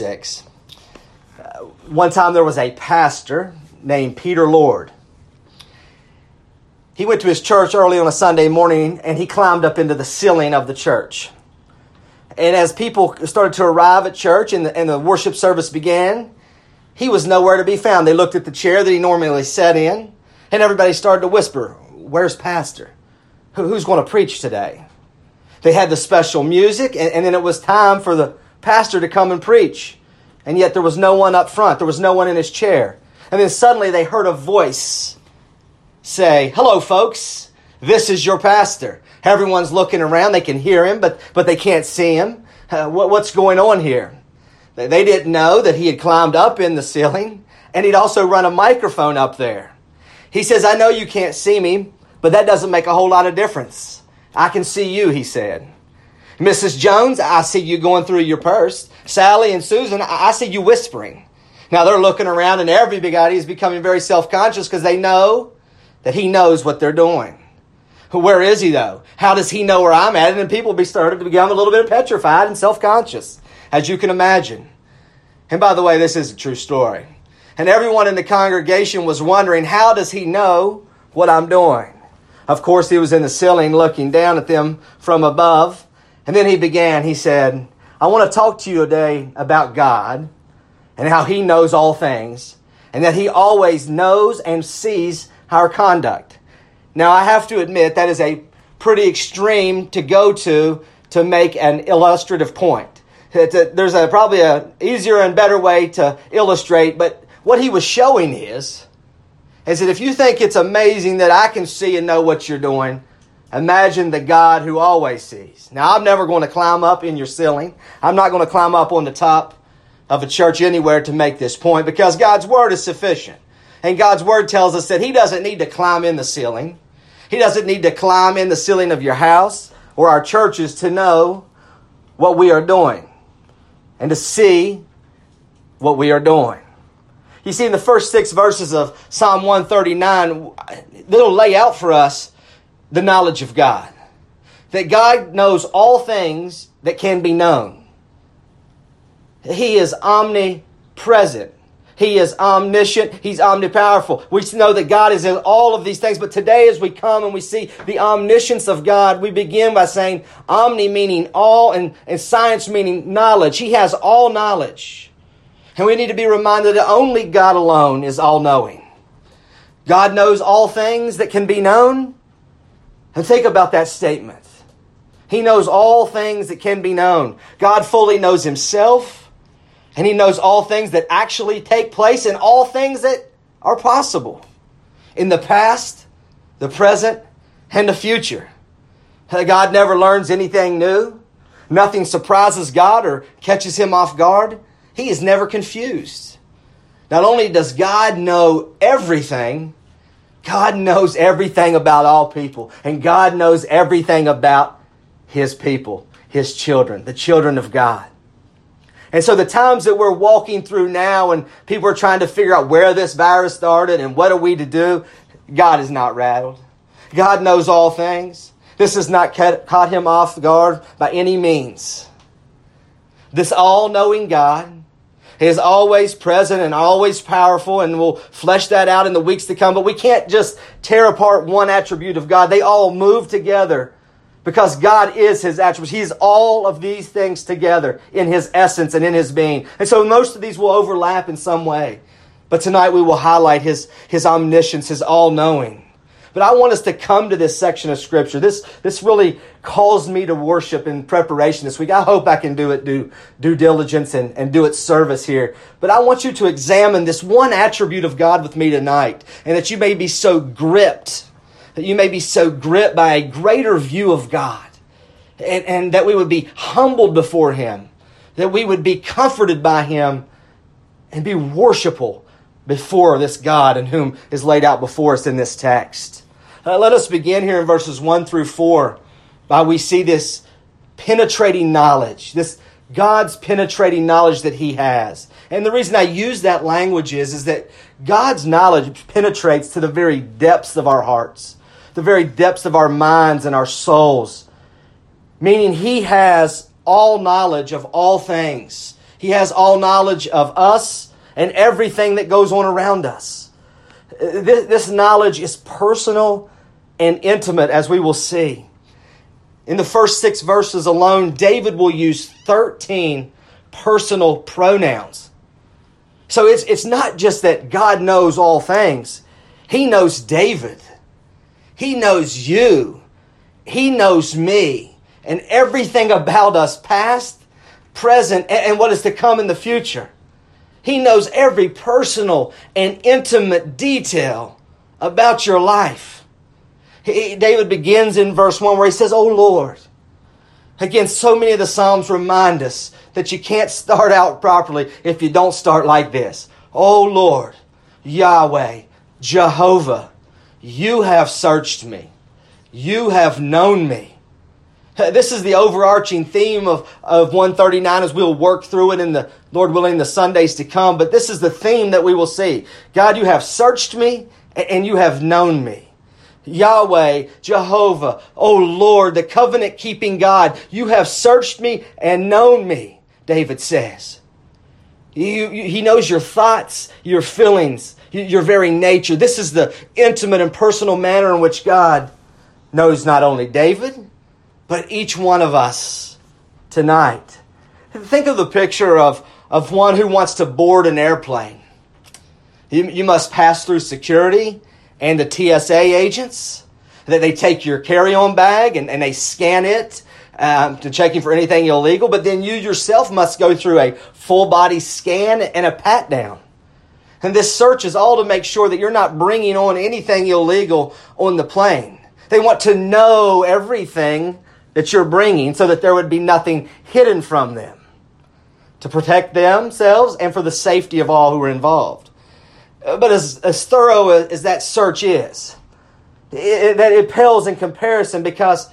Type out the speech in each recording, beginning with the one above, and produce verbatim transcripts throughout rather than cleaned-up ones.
Six. Uh, one time there was a pastor named Peter Lord. He went to his church early on a Sunday morning and he climbed up into the ceiling of the church. And as people started to arrive at church and the, and the worship service began, he was nowhere to be found. They looked at the chair that he normally sat in and everybody started to whisper, "Where's Pastor? Who, who's going to preach today?" They had the special music and, and then it was time for the pastor to come and preach. And yet there was no one up front. There was no one in his chair. And then suddenly they heard a voice say, "Hello, folks. This is your pastor." Everyone's looking around. They can hear him, but, but they can't see him. Uh, what, what's going on here? They, they didn't know that he had climbed up in the ceiling, and he'd also run a microphone up there. He says, "I know you can't see me, but that doesn't make a whole lot of difference. I can see you," he said. "Missus Jones, I see you going through your purse. Sally and Susan, I see you whispering." Now they're looking around and everybody is becoming very self-conscious because they know that he knows what they're doing. Where is he though? How does he know where I'm at? And then people be started to become a little bit petrified and self-conscious, as you can imagine. And by the way, this is a true story. And everyone in the congregation was wondering, how does he know what I'm doing? Of course, he was in the ceiling looking down at them from above. And then he began, he said, "I want to talk to you today about God and how He knows all things and that He always knows and sees our conduct." Now, I have to admit that is a pretty extreme to go to to make an illustrative point. There's a, probably an easier and better way to illustrate, but what he was showing is, is that if you think it's amazing that I can see and know what you're doing, imagine the God who always sees. Now, I'm never going to climb up in your ceiling. I'm not going to climb up on the top of a church anywhere to make this point because God's Word is sufficient. And God's Word tells us that He doesn't need to climb in the ceiling. He doesn't need to climb in the ceiling of your house or our churches to know what we are doing and to see what we are doing. You see, in the first six verses of Psalm one thirty-nine, it'll lay out for us the knowledge of God. That God knows all things that can be known. He is omnipresent. He is omniscient. He's omnipowerful. We know that God is in all of these things. But today as we come and we see the omniscience of God, we begin by saying omni meaning all and, and science meaning knowledge. He has all knowledge. And we need to be reminded that only God alone is all-knowing. God knows all things that can be known. And think about that statement. He knows all things that can be known. God fully knows Himself. And He knows all things that actually take place and all things that are possible in the past, the present, and the future. God never learns anything new. Nothing surprises God or catches Him off guard. He is never confused. Not only does God know everything, God knows everything about all people. And God knows everything about His people, His children, the children of God. And so the times that we're walking through now and people are trying to figure out where this virus started and what are we to do, God is not rattled. God knows all things. This has not caught Him off guard by any means. This all-knowing God is always present and always powerful, and we'll flesh that out in the weeks to come. But we can't just tear apart one attribute of God. They all move together. Because God is His attributes. He is all of these things together in His essence and in His being. And so most of these will overlap in some way. But tonight we will highlight His, His omniscience, His all-knowing. But I want us to come to this section of Scripture. This, this really calls me to worship in preparation this week. I hope I can do it due, due diligence and, and do it service here. But I want you to examine this one attribute of God with me tonight. And that you may be so gripped that you may be so gripped by a greater view of God. And, and that we would be humbled before Him. That we would be comforted by Him. And be worshipful before this God in whom is laid out before us in this text. Uh, let us begin here in verses one through four. By we see this penetrating knowledge. This God's penetrating knowledge that He has. And the reason I use that language is, is that God's knowledge penetrates to the very depths of our hearts. The very depths of our minds and our souls. Meaning He has all knowledge of all things. He has all knowledge of us and everything that goes on around us. This, this knowledge is personal and intimate, as we will see. In the first six verses alone, David will use thirteen personal pronouns. So it's, it's not just that God knows all things. He knows David. He knows you. He knows me. And everything about us, past, present, and what is to come in the future. He knows every personal and intimate detail about your life. He, David begins in verse one where he says, "Oh Lord." Again, so many of the Psalms remind us that you can't start out properly if you don't start like this. "Oh Lord, Yahweh, Jehovah, you have searched me. You have known me." This is the overarching theme of, of one thirty-nine as we'll work through it in the, Lord willing, the Sundays to come. But this is the theme that we will see. God, you have searched me and you have known me. Yahweh, Jehovah, oh Lord, the covenant-keeping God, you have searched me and known me, David says. You, you, he knows your thoughts, your feelings, your very nature. This is the intimate and personal manner in which God knows not only David, but each one of us tonight. Think of the picture of, of one who wants to board an airplane. You, you must pass through security and the T S A agents. That they take your carry-on bag and, and they scan it um, to checking for anything illegal. But then you yourself must go through a full-body scan and a pat-down. And this search is all to make sure that you're not bringing on anything illegal on the plane. They want to know everything that you're bringing so that there would be nothing hidden from them, to protect themselves and for the safety of all who are involved. But as, as thorough as that search is, it, that it pales in comparison because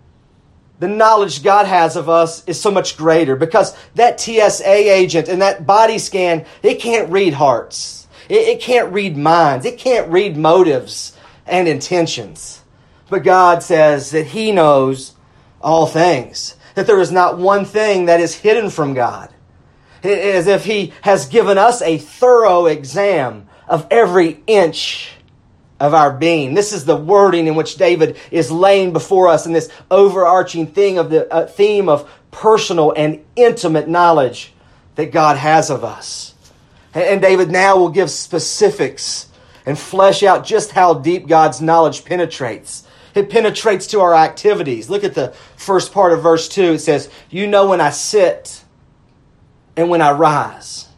the knowledge God has of us is so much greater. Because that T S A agent and that body scan, it can't read hearts. It, it can't read minds. It can't read motives and intentions. But God says that He knows all things. That there is not one thing that is hidden from God. It is as if He has given us a thorough exam of every inch of our being. This is the wording in which David is laying before us in this overarching thing of the uh, theme of personal and intimate knowledge that God has of us. And, and David now will give specifics and flesh out just how deep God's knowledge penetrates. It penetrates to our activities. Look at the first part of verse two. It says, "You know when I sit and when I rise."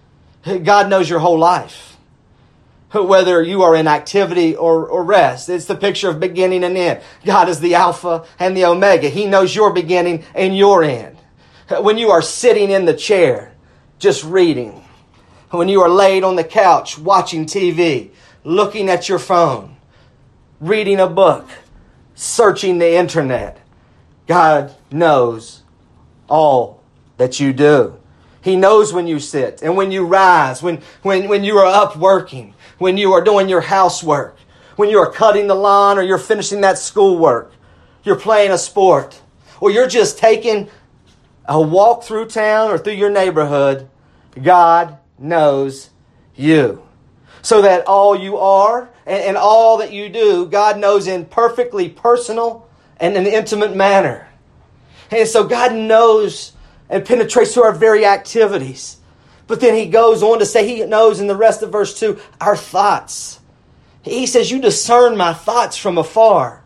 God knows your whole life, whether you are in activity or, or rest. It's the picture of beginning and end. God is the Alpha and the Omega. He knows your beginning and your end. When you are sitting in the chair, just reading. When you are laid on the couch, watching T V, looking at your phone, reading a book, searching the internet. God knows all that you do. He knows when you sit and when you rise, when, when, when you are up working, when you are doing your housework, when you are cutting the lawn or you're finishing that schoolwork, you're playing a sport, or you're just taking a walk through town or through your neighborhood. God knows you. So that all you are and, and all that you do, God knows in perfectly personal and an intimate manner. And so God knows and penetrates to our very activities. But then He goes on to say He knows in the rest of verse two, our thoughts. He says, "You discern my thoughts from afar."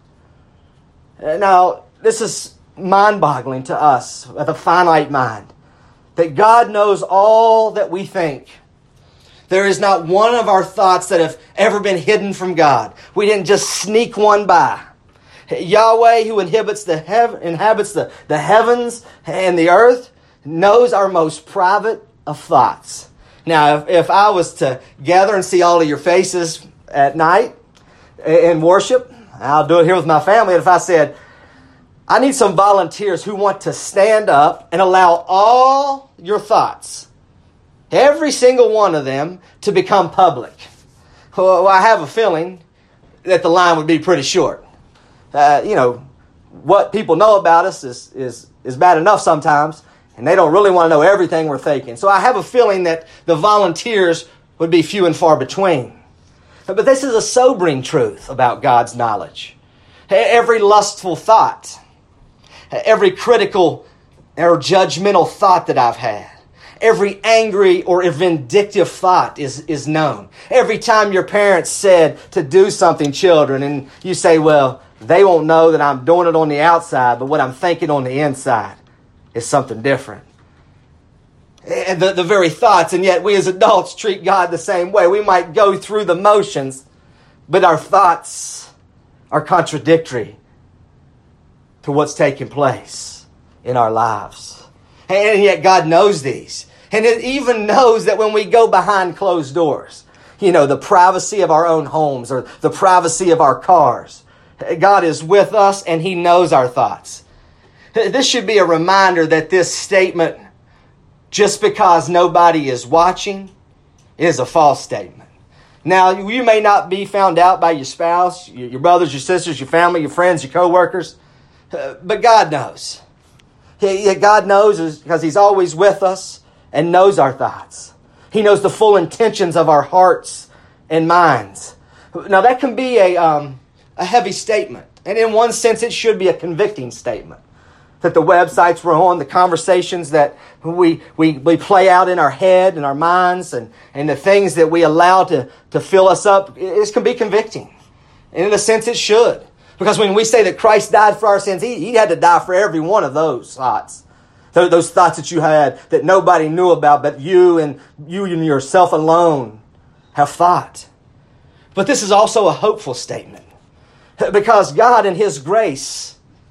Now, this is mind-boggling to us with a finite mind. That God knows all that we think. There is not one of our thoughts that have ever been hidden from God. We didn't just sneak one by. Yahweh, who inhabits the, hev- inhabits the, the heavens and the earth, knows our most private of thoughts. Now, if, if I was to gather and see all of your faces at night in worship, I'll do it here with my family. And if I said, I need some volunteers who want to stand up and allow all your thoughts, every single one of them, to become public. Well, I have a feeling that the line would be pretty short. Uh, you know, what people know about us is, is, is bad enough sometimes. And they don't really want to know everything we're thinking. So I have a feeling that the volunteers would be few and far between. But this is a sobering truth about God's knowledge. Every lustful thought, every critical or judgmental thought that I've had, every angry or vindictive thought is, is known. Every time your parents said to do something, children, and you say, well, they won't know that I'm doing it on the outside, but what I'm thinking on the inside is something different. And the, the very thoughts, and yet we as adults treat God the same way. We might go through the motions, but our thoughts are contradictory to what's taking place in our lives. And yet God knows these. And it even knows that when we go behind closed doors, you know, the privacy of our own homes or the privacy of our cars, God is with us and He knows our thoughts. This should be a reminder that this statement, just because nobody is watching, is a false statement. Now, you may not be found out by your spouse, your brothers, your sisters, your family, your friends, your co-workers, but God knows. God knows because He's always with us and knows our thoughts. He knows the full intentions of our hearts and minds. Now, that can be a, um, a heavy statement. And in one sense, it should be a convicting statement. That the websites we're on, the conversations that we, we, we play out in our head and our minds, and, and the things that we allow to, to fill us up, it can be convicting. And in a sense, it should. Because when we say that Christ died for our sins, He, he had to die for every one of those thoughts. Those, those thoughts that you had that nobody knew about, but you and you and yourself alone have thought. But this is also a hopeful statement. Because God in His grace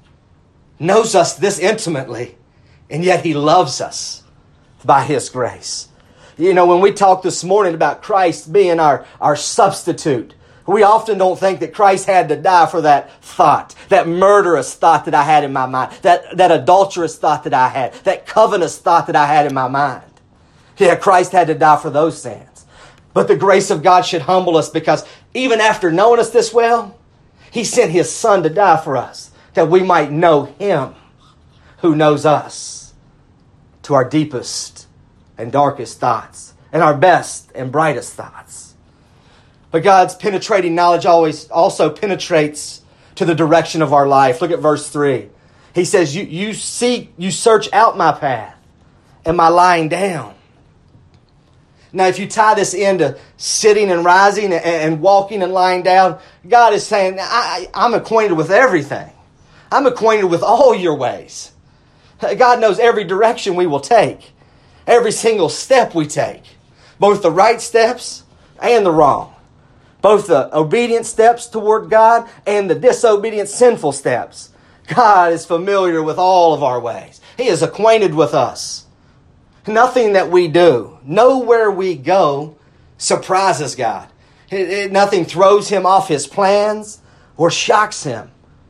knows us this intimately, and yet He loves us by His grace. You know, when we talked this morning about Christ being our, our substitute, we often don't think that Christ had to die for that thought, that murderous thought that I had in my mind, that, that adulterous thought that I had, that covetous thought that I had in my mind. Yeah, Christ had to die for those sins. But the grace of God should humble us, because even after knowing us this well, He sent His Son to die for us, that we might know Him who knows us to our deepest and darkest thoughts and our best and brightest thoughts. But God's penetrating knowledge always also penetrates to the direction of our life. Look at verse three. He says, you, you seek, you search out my path and my lying down. Now, if you tie this into sitting and rising and, and walking and lying down, God is saying, I, I'm acquainted with everything. I'm acquainted with all your ways. God knows every direction we will take, every single step we take, both the right steps and the wrong, both the obedient steps toward God and the disobedient sinful steps. God is familiar with all of our ways. He is acquainted with us. Nothing that we do, nowhere we go, surprises God. It, it, nothing throws Him off His plans or shocks Him.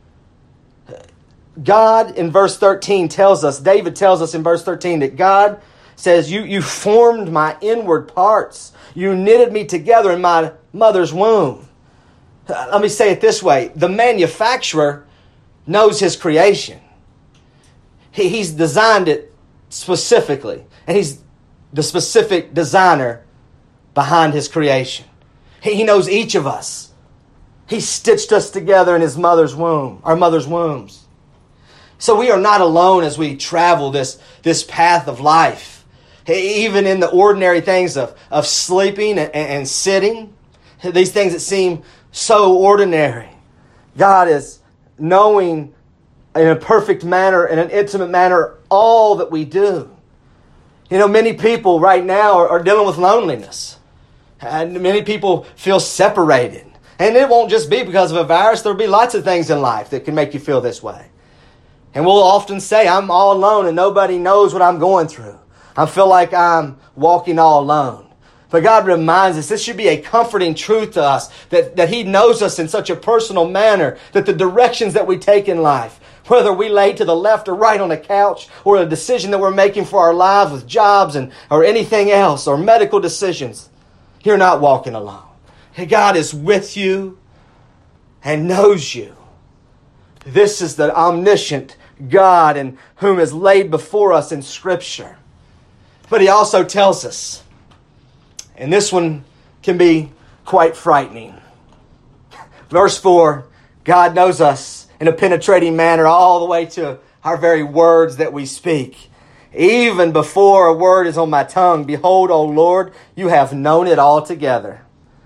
God in verse thirteen tells us, David tells us in verse thirteen that God says, you, you formed my inward parts. You knitted me together in my mother's womb. Let me say it this way. The manufacturer knows his creation. He, he's designed it specifically. And He's the specific designer behind His creation. He, he knows each of us. He stitched us together in His mother's womb, our mother's wombs. So we are not alone as we travel this, this path of life. Even in the ordinary things of, of sleeping and, and sitting, these things that seem so ordinary, God is knowing in a perfect manner, in an intimate manner, all that we do. You know, many people right now are, are dealing with loneliness. And many people feel separated. And it won't just be because of a virus. There'll be lots of things in life that can make you feel this way. And we'll often say, I'm all alone and nobody knows what I'm going through. I feel like I'm walking all alone. But God reminds us, this should be a comforting truth to us, that, that He knows us in such a personal manner, that the directions that we take in life, whether we lay to the left or right on a couch, or a decision that we're making for our lives with jobs and or anything else, or medical decisions, you're not walking alone. God is with you and knows you. This is the omniscient, God and whom is laid before us in Scripture. But he also tells us, and this one can be quite frightening. Verse four, God knows us in a penetrating manner all the way to our very words that we speak. Even before a word is on my tongue, behold, O Lord, you have known it altogether.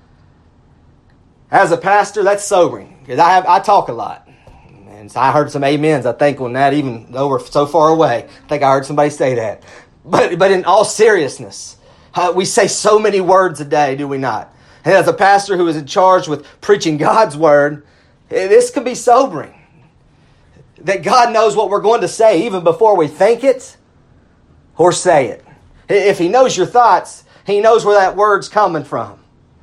As a pastor, that's sobering, because I have I talk a lot. And so I heard some amens, I think, on that, even though we're so far away. I think I heard somebody say that. But, but in all seriousness, uh, we say so many words a day, do we not? And as a pastor who is in charge with preaching God's word, this can be sobering. That God knows what we're going to say even before we think it or say it. If he knows your thoughts, he knows where that word's coming from.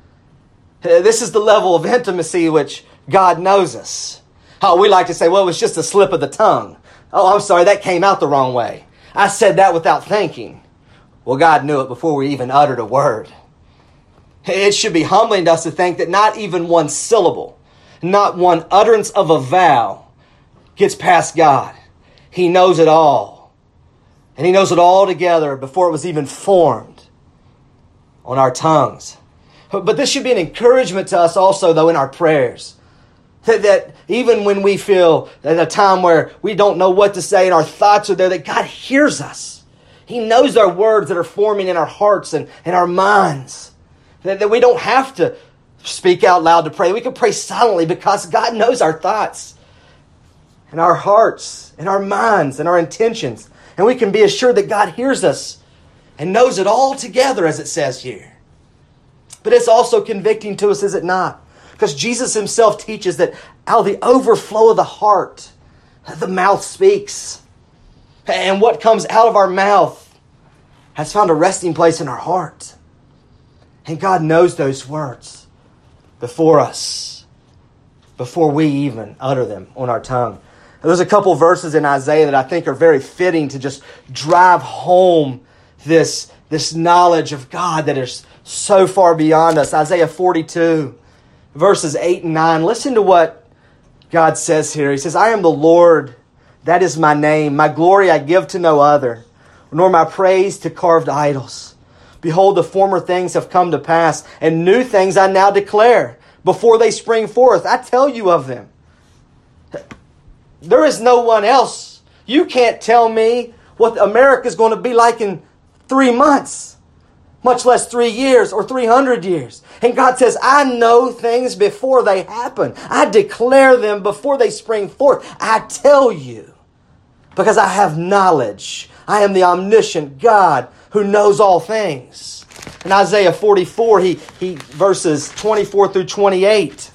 This is the level of intimacy which God knows us. Oh, we like to say, well, it was just a slip of the tongue. Oh, I'm sorry, that came out the wrong way. I said that without thinking. Well, God knew it before we even uttered a word. It should be humbling to us to think that not even one syllable, not one utterance of a vow gets past God. He knows it all. And he knows it all together before it was even formed on our tongues. But this should be an encouragement to us also, though, in our prayers. That, that even when we feel at a time where we don't know what to say and our thoughts are there, that God hears us. He knows our words that are forming in our hearts and, and our minds. That, that we don't have to speak out loud to pray. We can pray silently because God knows our thoughts and our hearts and our minds and our intentions. And we can be assured that God hears us and knows it all together, as it says here. But it's also convicting to us, is it not? Because Jesus himself teaches that out of the overflow of the heart, the mouth speaks. And what comes out of our mouth has found a resting place in our heart. And God knows those words before us, before we even utter them on our tongue. There's a couple verses in Isaiah that I think are very fitting to just drive home this, this knowledge of God that is so far beyond us. Isaiah forty-two. Verses eight and nine. Listen to what God says here. He says, I am the Lord, that is my name. My glory I give to no other, nor my praise to carved idols. Behold, the former things have come to pass, and new things I now declare. Before they spring forth, I tell you of them. There is no one else. You can't tell me what America is going to be like in three months. Much less three years or three hundred years. And God says, I know things before they happen. I declare them before they spring forth. I tell you, because I have knowledge. I am the omniscient God who knows all things. In Isaiah forty-four, he, he verses twenty-four through twenty-eight,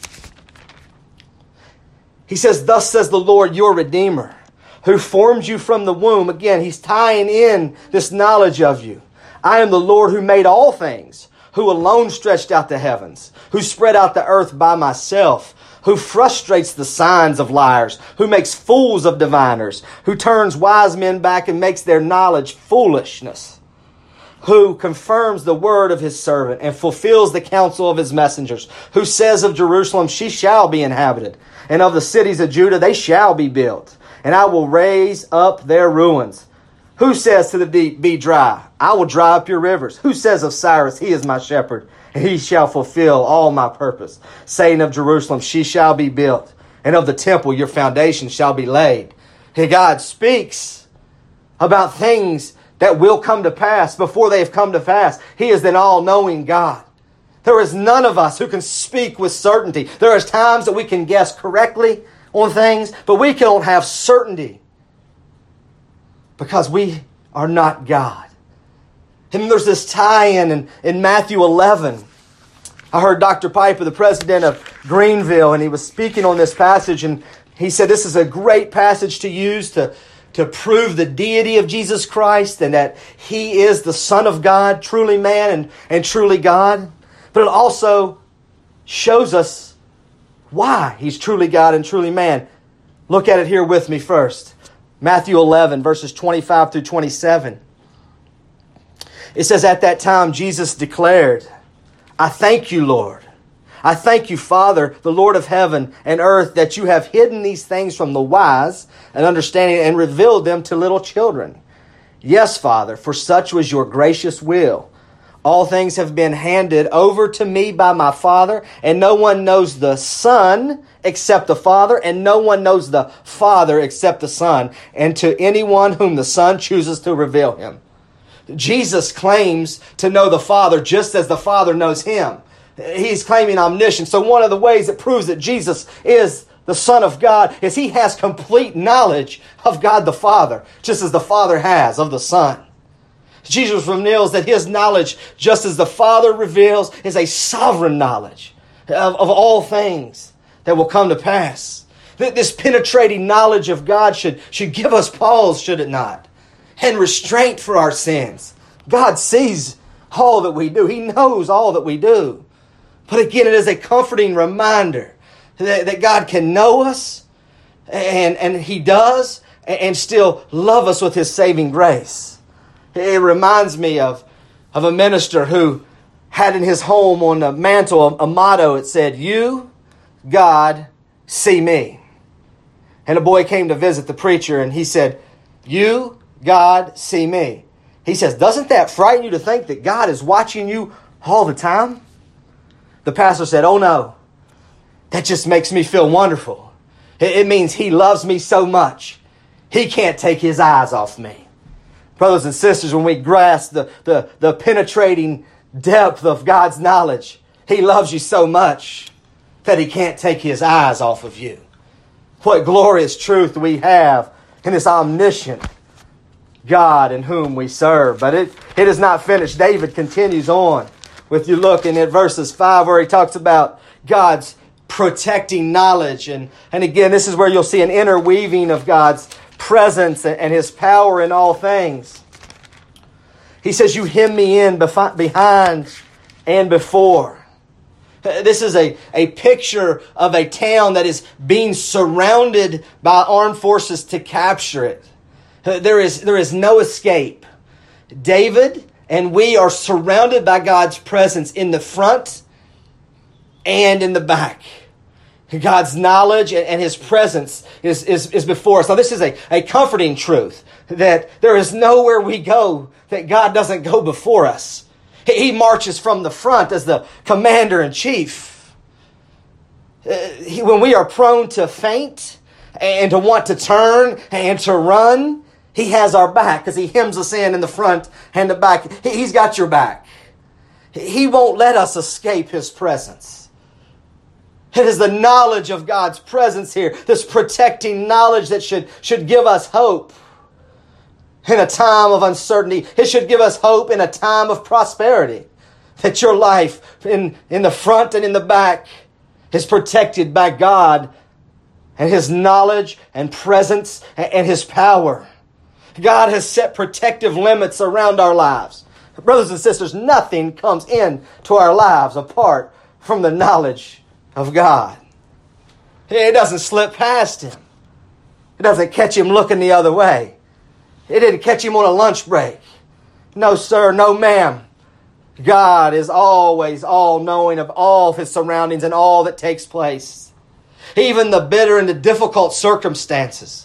he says, thus says the Lord, your Redeemer, who formed you from the womb. Again, he's tying in this knowledge of you. I am the Lord who made all things, who alone stretched out the heavens, who spread out the earth by myself, who frustrates the signs of liars, who makes fools of diviners, who turns wise men back and makes their knowledge foolishness, who confirms the word of his servant and fulfills the counsel of his messengers, who says of Jerusalem, she shall be inhabited, and of the cities of Judah, they shall be built, and I will raise up their ruins. Who says to the deep, be dry? I will dry up your rivers. Who says of Cyrus, he is my shepherd, and he shall fulfill all my purpose? Saying of Jerusalem, she shall be built, and of the temple, your foundation shall be laid. Hey, God speaks about things that will come to pass before they have come to pass. He is an all-knowing God. There is none of us who can speak with certainty. There is times that we can guess correctly on things, but we don't have certainty because we are not God. And there's this tie-in in, in Matthew eleven. I heard Doctor Piper, the president of Greenville, and he was speaking on this passage, and he said this is a great passage to use to, to prove the deity of Jesus Christ and that He is the Son of God, truly man and, and truly God. But it also shows us why He's truly God and truly man. Look at it here with me first. Matthew eleven, verses twenty-five through twenty-seven. It says, at that time Jesus declared, I thank you, Lord. I thank you, Father, the Lord of heaven and earth, that you have hidden these things from the wise and understanding and revealed them to little children. Yes, Father, for such was your gracious will. All things have been handed over to me by my Father, and no one knows the Son except the Father, and no one knows the Father except the Son, and to anyone whom the Son chooses to reveal him. Jesus claims to know the Father just as the Father knows him. He's claiming omniscience. So one of the ways that proves that Jesus is the Son of God is he has complete knowledge of God the Father, just as the Father has of the Son. Jesus reveals that his knowledge, just as the Father reveals, is a sovereign knowledge of, of all things that will come to pass. This penetrating knowledge of God should, should give us pause, should it not? And restraint for our sins. God sees all that we do. He knows all that we do. But again, it is a comforting reminder that, that God can know us, and, and he does, and still love us with his saving grace. It reminds me of, of a minister who had in his home on the mantle a, a motto. It said, "You, God, see me." And a boy came to visit the preacher and he said, "You, God, see me." He says, "Doesn't that frighten you to think that God is watching you all the time?" The pastor said, "Oh no, that just makes me feel wonderful. It, it means he loves me so much, he can't take his eyes off me." Brothers and sisters, when we grasp the, the, the penetrating depth of God's knowledge, he loves you so much that he can't take his eyes off of you. What glorious truth we have in this omniscient God in whom we serve. But it, it is not finished. David continues on with you looking at verses five where he talks about God's protecting knowledge. And, and again, this is where you'll see an interweaving of God's presence and his power in all things. He says, "You hem me in behind and before." This is a, a picture of a town that is being surrounded by armed forces to capture it. There is, there is no escape. David and we are surrounded by God's presence in the front and in the back. God's knowledge and his presence is, is, is before us. Now, this is a, a comforting truth that there is nowhere we go that God doesn't go before us. He marches from the front as the commander-in-chief. Uh, he, when we are prone to faint and to want to turn and to run, he has our back because he hems us in in the front and the back. He, he's got your back. He won't let us escape his presence. It is the knowledge of God's presence here, this protecting knowledge that should, should give us hope in a time of uncertainty. It should give us hope in a time of prosperity. That your life in, in the front and in the back is protected by God and his knowledge and presence and his power. God has set protective limits around our lives. Brothers and sisters, nothing comes into our lives apart from the knowledge of God. It doesn't slip past him. It doesn't catch him looking the other way. It didn't catch him on a lunch break. No, sir, no, ma'am. God is always all-knowing of all of his surroundings and all that takes place. Even the bitter and the difficult circumstances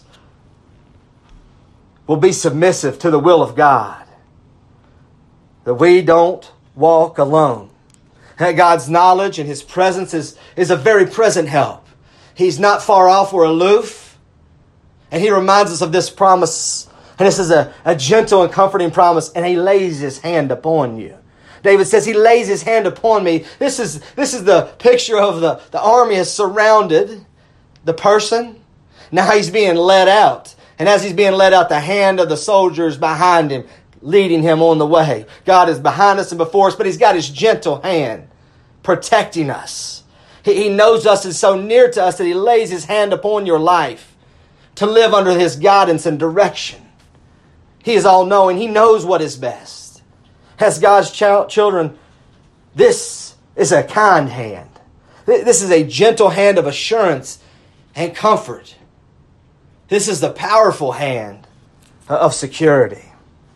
will be submissive to the will of God. That we don't walk alone. God's knowledge and his presence is, is a very present help. He's not far off or aloof. And he reminds us of this promise. And this is a, a gentle and comforting promise. And he lays his hand upon you. David says he lays his hand upon me. This is, this is the picture of the, the army has surrounded the person. Now he's being led out. And as he's being led out, the hand of the soldier is behind him, leading him on the way. God is behind us and before us, but he's got his gentle hand protecting us. He, he knows us and so near to us that he lays his hand upon your life to live under his guidance and direction. He is all-knowing. He knows what is best. As God's ch- children, this is a kind hand. This is a gentle hand of assurance and comfort. This is the powerful hand of security.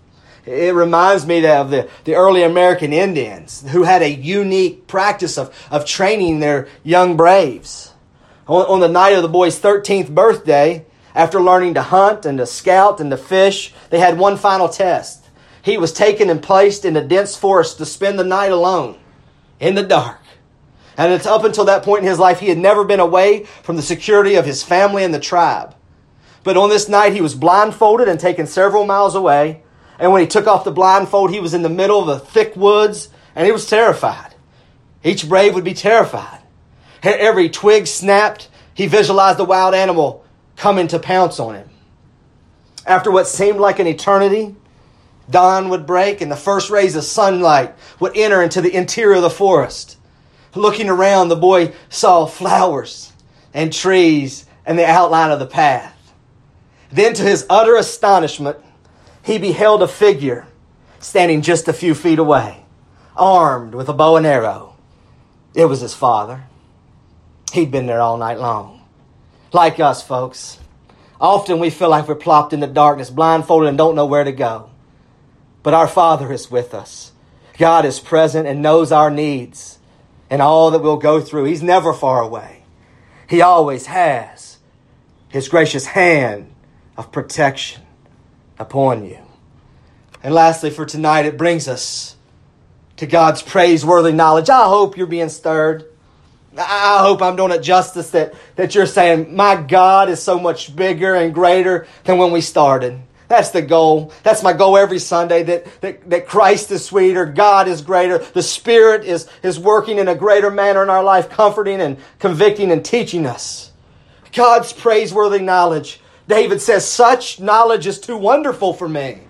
It reminds me of the, the early American Indians who had a unique practice of, of training their young braves. On, on the night of the boy's thirteenth birthday, after learning to hunt and to scout and to fish, they had one final test. He was taken and placed in a dense forest to spend the night alone, in the dark. And it's up until that point in his life, he had never been away from the security of his family and the tribe. But on this night, he was blindfolded and taken several miles away. And when he took off the blindfold, he was in the middle of the thick woods, and he was terrified. Each brave would be terrified. Every twig snapped, he visualized the wild animal coming to pounce on him. After what seemed like an eternity, dawn would break, and the first rays of sunlight would enter into the interior of the forest. Looking around, the boy saw flowers and trees and the outline of the path. Then, to his utter astonishment, he beheld a figure standing just a few feet away, armed with a bow and arrow. It was his father. He'd been there all night long. Like us, folks, often we feel like we're plopped in the darkness, blindfolded, and don't know where to go. But our Father is with us. God is present and knows our needs and all that we'll go through. He's never far away. He always has His gracious hand of protection upon you. And lastly, for tonight, it brings us to God's praiseworthy knowledge. I hope you're being stirred. I hope I'm doing it justice that, that you're saying, my God is so much bigger and greater than when we started. That's the goal. That's my goal every Sunday, that, that, that Christ is sweeter, God is greater, the Spirit is, is working in a greater manner in our life, comforting and convicting and teaching us. God's praiseworthy knowledge. David says, such knowledge is too wonderful for me.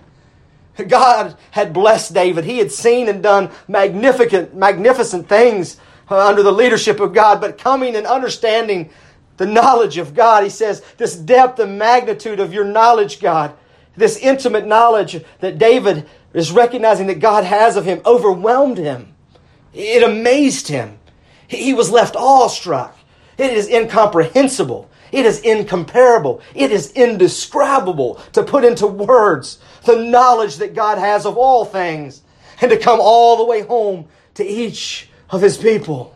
God had blessed David. He had seen and done magnificent, magnificent things under the leadership of God, but coming and understanding the knowledge of God, he says, this depth and magnitude of your knowledge, God, this intimate knowledge that David is recognizing that God has of him, overwhelmed him. It amazed him. He was left awestruck. It is incomprehensible. It is incomparable. It is indescribable to put into words the knowledge that God has of all things, and to come all the way home to each of His people.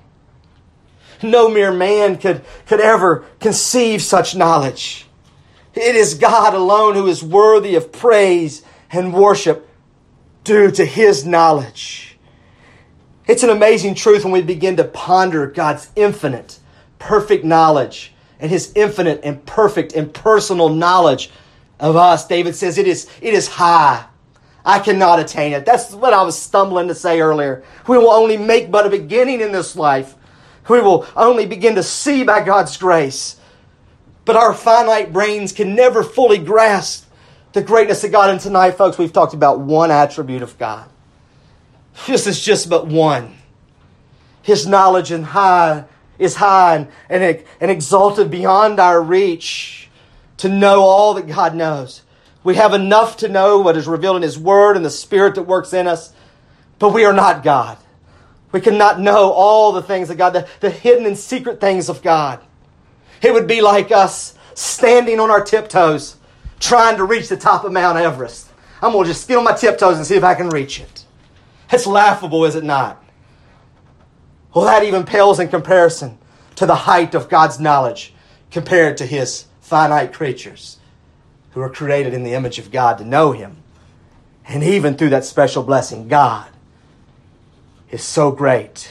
No mere man could, could ever conceive such knowledge. It is God alone who is worthy of praise and worship due to His knowledge. It's an amazing truth when we begin to ponder God's infinite, perfect knowledge and His infinite and perfect and personal knowledge of us. David says it is, it is high. I cannot attain it. That's what I was stumbling to say earlier. We will only make but a beginning in this life. We will only begin to see by God's grace. But our finite brains can never fully grasp the greatness of God. And tonight, folks, we've talked about one attribute of God. This is just but one. His knowledge and high is high and, and, and exalted beyond our reach to know all that God knows. We have enough to know what is revealed in His Word and the Spirit that works in us, but we are not God. We cannot know all the things of God, the, the hidden and secret things of God. It would be like us standing on our tiptoes, trying to reach the top of Mount Everest. I'm going to just get on my tiptoes and see if I can reach it. It's laughable, is it not? Well, that even pales in comparison to the height of God's knowledge compared to His finite creatures who are created in the image of God to know Him. And even through that special blessing, God is so great.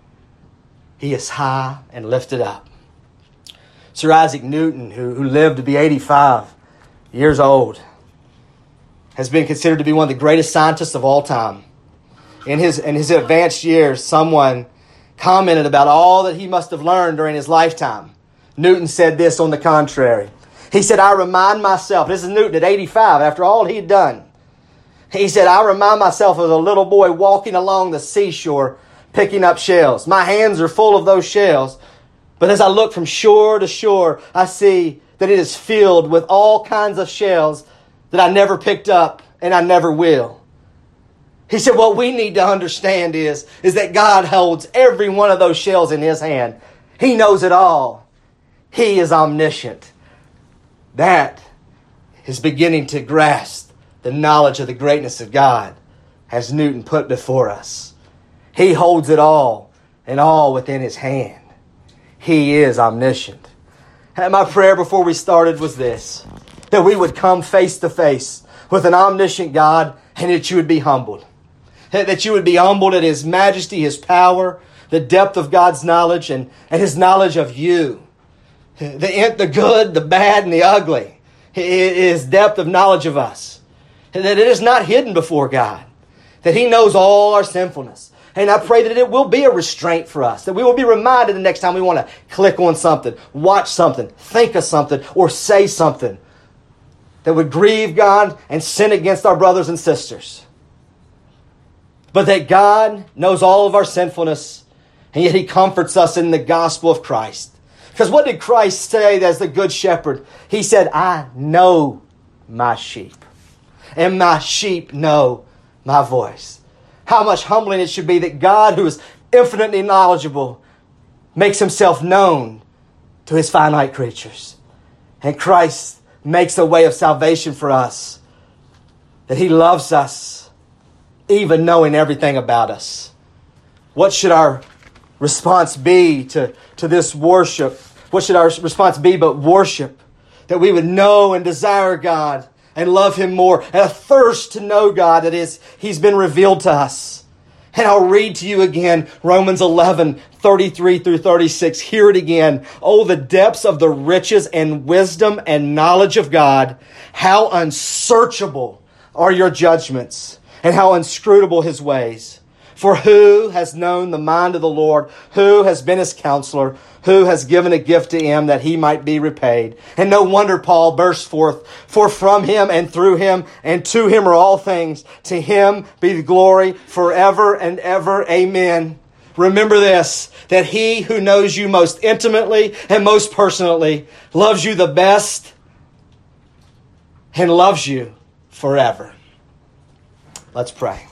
He is high and lifted up. Sir Isaac Newton, who, who lived to be eighty-five years old, has been considered to be one of the greatest scientists of all time. In his, in his advanced years, someone commented about all that he must have learned during his lifetime. Newton said this on the contrary. He said, I remind myself, this is Newton at eighty-five, after all he'd done. He said, I remind myself of a little boy walking along the seashore picking up shells. My hands are full of those shells. But as I look from shore to shore, I see that it is filled with all kinds of shells that I never picked up and I never will. He said, what we need to understand is, is that God holds every one of those shells in His hand. He knows it all. He is omniscient. That is beginning to grasp the knowledge of the greatness of God has Newton put before us. He holds it all and all within His hand. He is omniscient. And my prayer before we started was this, that we would come face to face with an omniscient God and that you would be humbled. That you would be humbled at His majesty, His power, the depth of God's knowledge, and, and His knowledge of you. The, the good, the bad, and the ugly. His depth of knowledge of us. That it is not hidden before God. That He knows all our sinfulness. And I pray that it will be a restraint for us. That we will be reminded the next time we want to click on something, watch something, think of something, or say something that would grieve God and sin against our brothers and sisters. But that God knows all of our sinfulness, and yet He comforts us in the gospel of Christ. Because what did Christ say as the good shepherd? He said, I know my sheep, and my sheep know my voice. How much humbling it should be that God, who is infinitely knowledgeable, makes Himself known to His finite creatures. And Christ makes a way of salvation for us. That He loves us, even knowing everything about us. What should our response be to, to this worship? What should our response be but worship? That we would know and desire God and love Him more. And a thirst to know God that is, He's been revealed to us. And I'll read to you again Romans eleven, thirty-three through thirty-six. Hear it again. Oh, the depths of the riches and wisdom and knowledge of God. How unsearchable are your judgments, and how inscrutable His ways. For who has known the mind of the Lord? Who has been His counselor? Who has given a gift to Him that He might be repaid? And no wonder Paul bursts forth, for from Him and through Him and to Him are all things. To Him be the glory forever and ever. Amen. Remember this, that He who knows you most intimately and most personally loves you the best and loves you forever. Let's pray.